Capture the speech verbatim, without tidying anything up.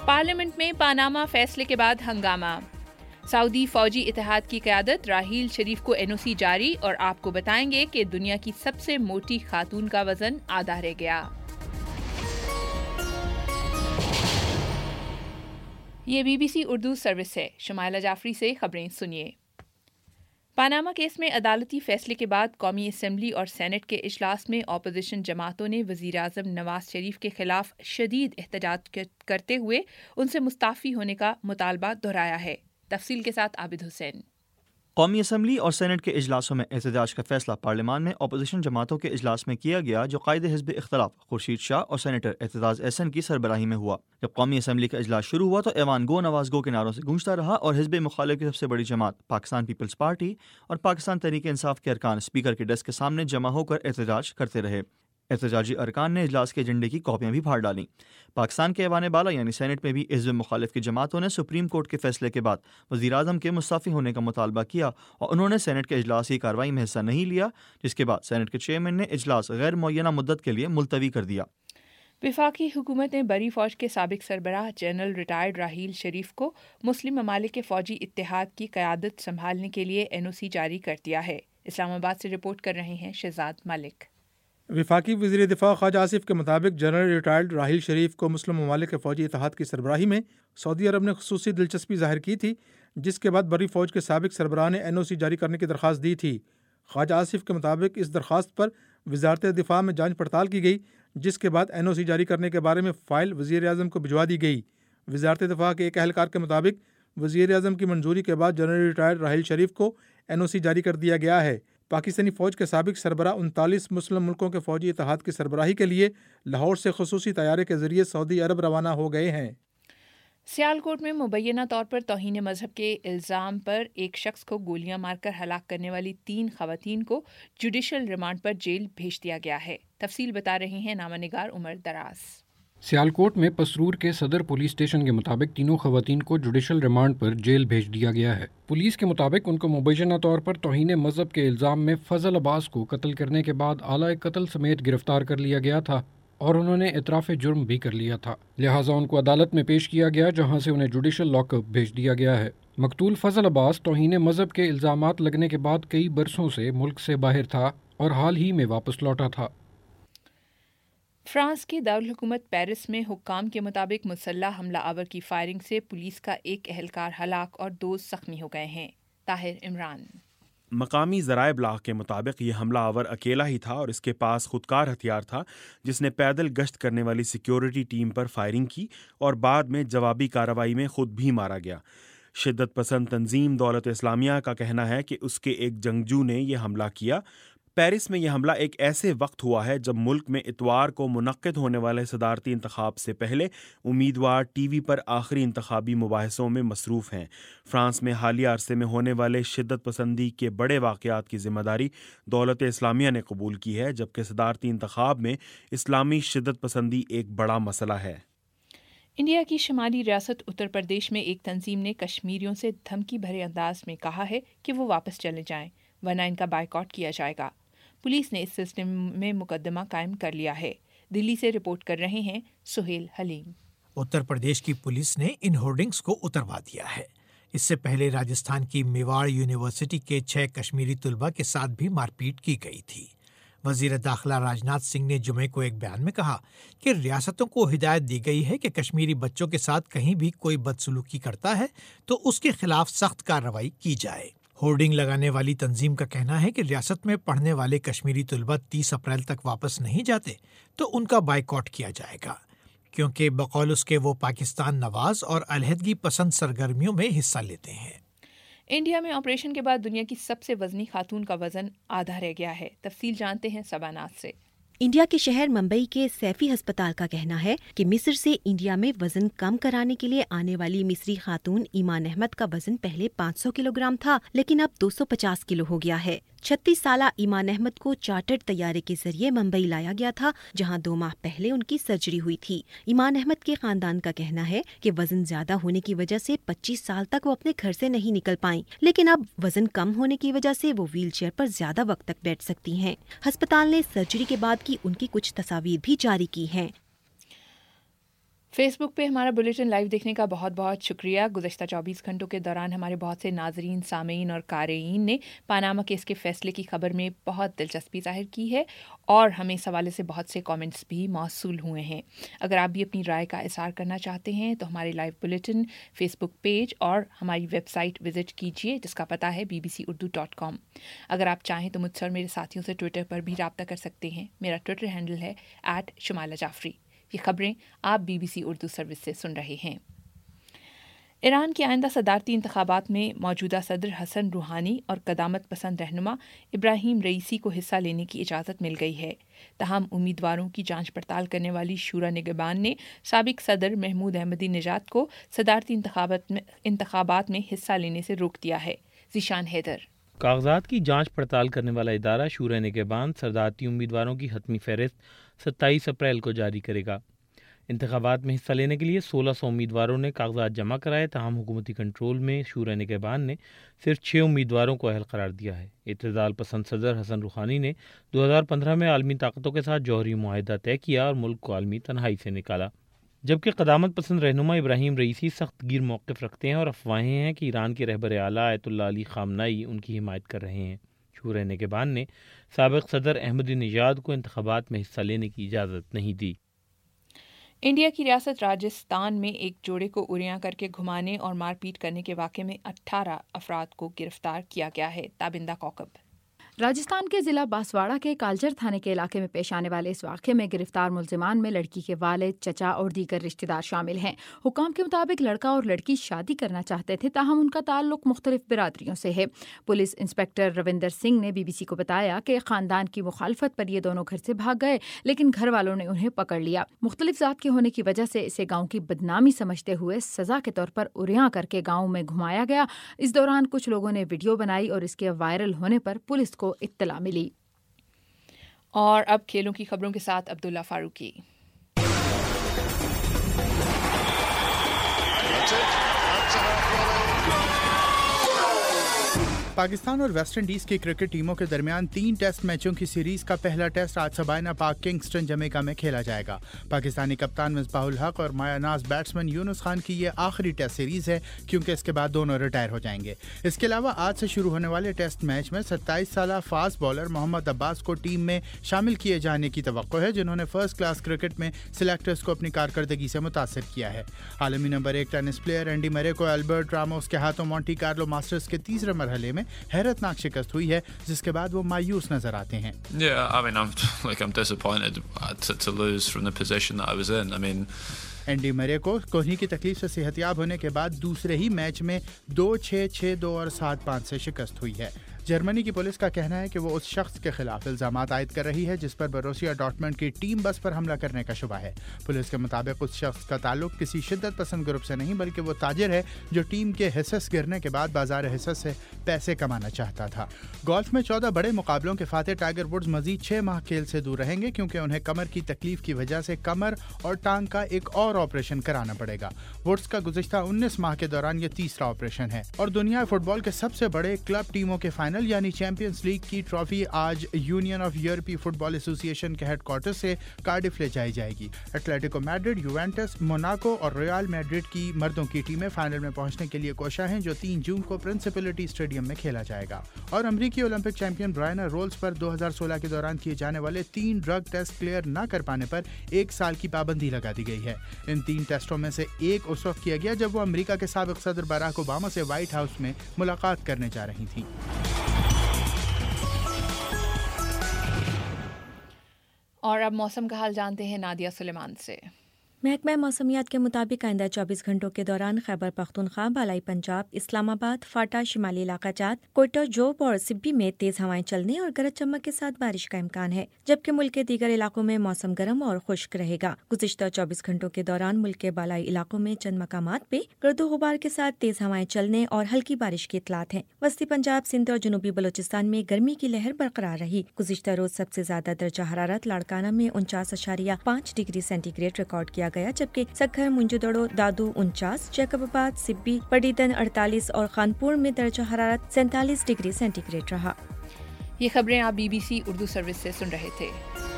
Parliament में पानामा फैसले के बाद हंगामा। सऊदी फौजी इत्तेहाद की क़यादत राहील शरीफ को एनओसी जारी और आपको बताएंगे कि दुनिया की सबसे मोटी खातून का वजन आधा रह गया। ये बीबीसी उर्दू सर्विस है। शमाइला जाफरी से खबरें सुनिए। पानामा केस में अदालती फैसले के बाद कौमी असम्बली और सेनेट के इजलास में अपोजिशन जमातों ने वज़ीर आज़म नवाज शरीफ के खिलाफ शदीद एहतजाज करते हुए उनसे मुस्ताफ़ी होने का मुतालबा दोहराया है। तफसील के साथ आबिद हुसैन। कौमी असम्बली और सेनेट के इजलासों में एहतजाज का फैसला पार्लियामान में अपोजिशन जमातों के इजलास में किया गया, जो कायदे हिज़्ब इख्तलाफ खुर्शीद शाह और सेनेटर एतजाज़ एहसन की सरबराही में हुआ। जब कौमी असम्बली का इजलास शुरू हुआ तो ऐवान गो नवाज गो के नारों से गूंजता रहा और हिज़्ब मुखालिफ की सबसे बड़ी जमात पाकिस्तान पीपल्स पार्टी और पाकिस्तान तहरीक इंसाफ के अरकान स्पीकर के डेस्क के सामने जमा होकर एहतजाज करते रहे। एहतजाजी अरकान ने इजलास के एजेंडे की कॉपियां भी फाड़ डालीं। पाकिस्तान के ऐवान बाला यानी सेनेट में भी हिज़्ब मुखालिफ की जमातों ने सुप्रीम कोर्ट के फैसले के बाद वज़ीर आज़म के मुस्ताफ़ी होने का मुतालबा किया और उन्होंने सेनेट के इजलास की कार्रवाई में हिस्सा नहीं लिया, जिसके बाद सेनेट के चेयरमैन ने इजलास गैर मुअय्यना मुद्दत के लिए मुलतवी कर दिया। वफाकी हुकूमत ने बरी फौज के साबिक सरबराह जनरल रिटायर्ड राहील शरीफ को मुस्लिम ममालिक के फौजी इत्तेहाद की क़यादत संभालने के लिए एनओसी जारी कर दिया है। इस्लामाबाद से रिपोर्ट कर रहे हैं शहजाद मलिक। वफाकी वज़ीर दिफा ख्वाजा आसिफ के मुताबिक जनरल रिटायर्ड राहील शरीफ को मुस्लिम ममालिक के फ़ौजी इत्तेहाद की सरबराही में सऊदी अरब ने खुसूसी दिलचस्पी ज़ाहिर की थी, जिसके बाद बरी फ़ौज के साबिक सरबराह ने एन ओ सी जारी करने की दरख्वास्त दी थी। ख्वाजा आसिफ के मुताबिक इस दरख्वास्त पर वजारत दिफा में जांच पड़ताल की गई, जिसके बाद एन ओ सी जारी करने के बारे में फ़ाइल वज़ीर आज़म को भिजवा दी गई। वजारत दिफा के एक अहलकार के मुताबिक वज़ीर आज़म की मंजूरी के बाद जनरल रिटायर्ड राहील शरीफ को एन ओ सी जारी कर दिया गया है। पाकिस्तानी फ़ौज के साबिक सरबराह उनतालीस मुस्लिम मुल्कों के फ़ौजी इत्तेहाद की सरबराही के लिए लाहौर से खुसूसी तैयारे के ज़रिए सऊदी अरब रवाना हो गए हैं। सियालकोट में मुबैना तौर पर तौहीन मजहब के इल्ज़ाम पर एक शख्स को गोलियां मारकर हलाक करने वाली तीन खवातीन को जुडिशल रिमांड पर जेल भेज दिया गया है। तफसील बता रहे हैं नामानिगार उमर दराज। सियालकोट में पसरूर के सदर पुलिस स्टेशन के मुताबिक तीनों खवातीन को जुडिशल रिमांड पर जेल भेज दिया गया है। पुलिस के मुताबिक उनको मुबैना तौर पर तौहीन मजहब के इल्ज़ाम में फजल अब्बास को कत्ल करने के बाद आला कत्ल समेत गिरफ्तार कर लिया गया था और उन्होंने इतराफ़ जुर्म भी कर लिया था। लिहाजा उनको अदालत में पेश किया गया, जहाँ से उन्हें जुडिशल लॉकअप भेज दिया गया है। मकतूल फजल अब्बास तौहीन मजहब के इल्ज़ामात लगने के बाद कई बरसों से मुल्क से बाहर था और हाल ही में वापस लौटा था। फ्रांस की दारुल हुकूमत पेरिस में हुक्काम के मुताबिक मुसल्लह हमला आवर की फायरिंग से पुलिस का एक एहलकार हलाक और दो जख्मी हो गए हैं। ताहिर इमरान। मकामी ज़राए इब्लाग के मुताबिक ये हमला आवर अकेला ही था और इसके पास खुदकार हथियार था, जिसने पैदल गश्त करने वाली सिक्योरिटी टीम पर फायरिंग की और बाद में जवाबी कार्रवाई में खुद भी मारा गया। शिद्दत पसंद तंजीम दौलत इस्लामिया का कहना है कि उसके एक जंगजू ने यह हमला किया। पेरिस में यह हमला एक ऐसे वक्त हुआ है जब मुल्क में इतवार को मुनक्किद होने वाले सदारती इंतखाब से पहले उम्मीदवार टीवी पर आखिरी इंतखाबी मुबाहिसों में मसरूफ़ हैं। फ्रांस में हालिया अरसे में होने वाले शिद्दत पसंदी के बड़े वाक़यात की ज़िम्मेदारी दौलत इस्लामिया ने कबूल की है, जबकि सदारती इंतखाब में इस्लामी शिद्दत पसंदी एक बड़ा मसला है। इंडिया की शुमाली रियासत उत्तर प्रदेश में एक तंजीम ने कश्मीरियों से धमकी भरे अंदाज में कहा है कि वो वापस चले जाएं, वरना इनका बायकॉट किया जाएगा। पुलिस ने इस सिलसिले में मुकदमा कायम कर लिया है। दिल्ली से रिपोर्ट कर रहे हैं सुहेल हलीम। उत्तर प्रदेश की पुलिस ने इन होर्डिंग्स को उतरवा दिया है। इससे पहले राजस्थान की मेवाड़ यूनिवर्सिटी के छह कश्मीरी तुलबा के साथ भी मारपीट की गई थी। वजीर दाखिला राजनाथ सिंह ने जुमे को एक बयान में कहा कि रियासतों को हिदायत दी गई है कि कश्मीरी बच्चों के साथ कहीं भी कोई बदसलूकी करता है तो उसके खिलाफ सख्त कार्रवाई की जाए। होर्डिंग लगाने वाली तंजीम का कहना है कि रियासत में पढ़ने वाले कश्मीरी तुलबा तीस अप्रैल तक वापस नहीं जाते तो उनका बाइकआउट किया जाएगा, क्योंकि बकौल उसके वो पाकिस्तान नवाज और अलहदगी पसंद सरगर्मियों में हिस्सा लेते हैं। इंडिया में ऑपरेशन के बाद दुनिया की सबसे वजनी खातून का वजन आधा रह गया है। तफसील जानते हैं सबानाथ से। इंडिया के शहर मुंबई के सैफी अस्पताल का कहना है कि मिस्र से इंडिया में वजन कम कराने के लिए आने वाली मिस्री खातून ईमान अहमद का वजन पहले पाँच सौ किलोग्राम था, लेकिन अब दो सौ पचास किलो हो गया है। छत्तीस साला ईमान अहमद को चार्टर्ड तैयारे के जरिए मुंबई लाया गया था, जहां दो माह पहले उनकी सर्जरी हुई थी। ईमान अहमद के खानदान का कहना है कि वजन ज्यादा होने की वजह से पच्चीस साल तक वो अपने घर से नहीं निकल पाईं, लेकिन अब वजन कम होने की वजह से वो व्हील चेयर पर ज्यादा वक्त तक बैठ सकती हैं। अस्पताल ने सर्जरी के बाद की उनकी कुछ तस्वीर भी जारी की हैं। फेस बुक पे हमारा बुलेटिन लाइव देखने का बहुत बहुत शुक्रिया। गुज़श्ता चौबीस घंटों के दौरान हमारे बहुत से नाजरीन, सामीन और कारयीन ने पानामा केस के फैसले की खबर में बहुत दिलचस्पी जाहिर की है और हमें इस हवाले से बहुत से कमेंट्स भी मौसूल हुए हैं। अगर आप भी अपनी राय का इज़हार करना चाहते हैं तो हमारे लाइव बुलेटिन, फेसबुक पेज और हमारी वेबसाइट विजिट कीजिए जिसका पता है B B C Urdu dot com. अगर आप चाहें तो मुझसे और मेरे साथियों से ट्विटर पर भी रब्ता कर सकते हैं। मेरा ट्विटर हैंडल है एट शुमाइला जाफरी। ये खबरें आप B B C Urdu service से सुन रहे हैं। ईरान के आइंदा सदारती इंतखाबात में मौजूदा सदर हसन रूहानी और कदामत पसंद रहनुमा इब्राहिम रईसी को हिस्सा लेने की इजाज़त मिल गई है। तहम उम्मीदवारों की जांच पड़ताल करने वाली शूरा निगहबान ने साबिक सदर महमूद अहमदी निजात को सदारती इंतखाबात में इंतखाबात में हिस्सा लेने से रोक दिया है। ज़ीशान हैदर। कागजात की जांच पड़ताल करने वाला इदारा शूरा निगहबान सदारती उम्मीदवारों की हतमी फहरिस्त सत्ताईस अप्रैल को जारी करेगा। इंतखाबात में हिस्सा लेने के लिए सोलह सौ उम्मीदवारों ने कागजात जमा कराए, तहम हुकूमती कंट्रोल में शूरा निगहबान ने सिर्फ छः उम्मीदवारों को अहल करार दिया है। इत्तेदाल पसंद सदर हसन रूहानी ने दो हज़ार पंद्रह में आलमी ताकतों के साथ जौहरी मुआहदा तय किया और मुल्क को आलमी तन्हाई से निकाला, जबकि क़दामत पसंद रहनुमा इब्राहिम रईसी सख्त गिर मौक़िफ़ रखते हैं और अफवाहें हैं कि ईरान के रहबर आला आयतुल्लाह अली ख़ामनाई उनकी हिमायत कर रहे हैं। शूरा निगहबान ने साबिक़ सदर अहमदी निजाद को इंतखाबात में हिस्सा लेने की इजाज़त नहीं दी। इंडिया की रियासत राजस्थान में एक जोड़े को उरियां करके घुमाने और मारपीट करने के वाक़े में अठारह अफराद को गिरफ्तार किया गया है। ताबिंदा कौकब। राजस्थान के जिला बांसवाड़ा के कालचर थाने के इलाके में पेश आने वाले इस वाक़े में गिरफ्तार मुलजिमान में लड़की के वालिद, चचा और दीगर रिश्तेदार शामिल हैं। हुकाम के मुताबिक लड़का और लड़की शादी करना चाहते थे, ताहम उनका ताल्लुक मुख्तलिफ बिरादरियों से है। पुलिस इंस्पेक्टर रविंदर सिंह ने बीबीसी को बताया कि ख़ानदान की मुखालफत पर ये दोनों घर से भाग गए, लेकिन घर वालों ने उन्हें पकड़ लिया। मुख्तलिफ ज़ात के होने की वजह से इसे गाँव की बदनामी समझते हुए सज़ा के तौर पर उरियां करके गाँव में घुमाया गया। इस दौरान कुछ लोगों ने वीडियो बनाई और इसके वायरल होने पर पुलिस को इत्तला मिली। और अब खेलों की खबरों के साथ अब्दुल्ला फारूकी। पाकिस्तान और वेस्ट इंडीज़ की क्रिकेट टीमों के दरमियान तीन टेस्ट मैचों की सीरीज का पहला टेस्ट आज सबाइना पार्क किंगस्टन जमैका में खेला जाएगा। पाकिस्तानी कप्तान मिसबाहुल हक और मायानाज बैट्समैन यूनुस खान की ये आखिरी टेस्ट सीरीज है, क्योंकि इसके बाद दोनों रिटायर हो जाएंगे। इसके अलावा आज से शुरू होने वाले टेस्ट मैच में सत्ताईस साला फास्ट बॉलर मोहम्मद अब्बास को टीम में शामिल किए जाने की तवक्को है, जिन्होंने फर्स्ट क्लास क्रिकेट में सिलेक्टर्स को अपनी कारकर्दगी से मुतासिर किया है। आलमी नंबर एक टेनिस प्लेयर एंडी मरे को अल्बर्ट रामोस के हाथों मोंटी कार्लो मास्टर्स के तीसरे मरहले में हैरतनाक शिकस्त हुई है, जिसके बाद वो मायूस नजर आते हैं। Yeah, I mean, I'm like I'm disappointed to, to lose from the position that I was in. I mean, Andy Murray को कोहनी की तकलीफ से सेहतियाब होने के बाद दूसरे ही मैच में दो छः छः दो और सात पाँच से शिकस्त हुई है। जर्मनी की पुलिस का कहना है कि वो उस शख्स के खिलाफ इल्जामात आयद कर रही है जिस पर बोरुसिया डॉर्टमंड की टीम बस पर हमला करने का शुबा है। पुलिस के मुताबिक उस शख्स का ताल्लुक किसी शिद्दत पसंद ग्रुप से नहीं, बल्कि वो ताजिर है जो टीम के हिस्स गिरने के बाद बाजार हिस्स से पैसे कमाना चाहता था। गोल्फ में चौदह बड़े मुकाबलों के फातेह टाइगर वुड्स मजीद छः माह खेल से दूर रहेंगे, क्योंकि उन्हें कमर की तकलीफ की वजह से कमर और टांग का एक और ऑपरेशन कराना पड़ेगा। वुड्स का गुज़िश्ता उन्नीस माह के दौरान ये तीसरा ऑपरेशन है। और दुनिया फुटबॉल के सबसे बड़े क्लब टीमों के फाइनल यानी चैंपियंस लीग की ट्रॉफी आज यूनियन ऑफ यूरोपीय फुटबॉल एसोसिएशन के हेडक्वार्टर से कार्डिफ ले जाई जाएगी। एटलेटिको मैड्रिड, यूवेंटस, मोनाको और रियल मैड्रिड की मर्दों की टीमें फाइनल में पहुंचने के लिए कोशा हैं, जो तीन जून को प्रिंसिपलिटी स्टेडियम में खेला जाएगा। और अमेरिकी ओलंपिक चैंपियन ब्रायना रोल्स पर दो हज़ार सोलह के दौरान किए जाने वाले तीन ड्रग टेस्ट क्लियर न कर पाने पर एक साल की पाबंदी लगा दी गई है। इन तीन टेस्टों में से एक उस वक्त किया गया जब वो अमेरिका के साबिक सदर बराक ओबामा से व्हाइट हाउस में मुलाकात करने जा रही थी। और अब मौसम का हाल जानते हैं नादिया सुलेमान से। महकमा मौसमियात के मुताबिक आइंदा चौबीस घंटों के दौरान खैबर पख्तूनख्वा, बालाई पंजाब, इस्लामाबाद, फाटा, शिमाली इलाका जात, कोयटा, जोब और सिब्बी में तेज हवाएं चलने और गरज चमक के साथ बारिश का इम्कान है, जबकि मुल्क के दीगर इलाकों में मौसम गर्म और खुश्क रहेगा। गुज़िश्ता चौबीस घंटों के दौरान मुल्क के बालाई इलाकों में चंद मकामात पे गर्दो गुबार के साथ तेज हवाएं चलने और हल्की बारिश की इतलात है। वस्ती पंजाब, सिंध और जनूबी बलोचिस्तान में गर्मी की लहर बरकरार रही। गुज़िश्ता रोज सबसे ज्यादा दर्जा हरारत लाड़काना में उनचास अशारिया पाँच डिग्री सेंटीग्रेड रिकॉर्ड किया गया, जबकि सखर, मुंजुदड़ो, दादू उनचास, जैकबाबाद, सिब्बी, पडीदन अड़तालीस और खानपुर में दर्जा हरारत सैंतालीस डिग्री सेंटीग्रेड रहा। ये खबरें आप बीबीसी उर्दू सर्विस से सुन रहे थे।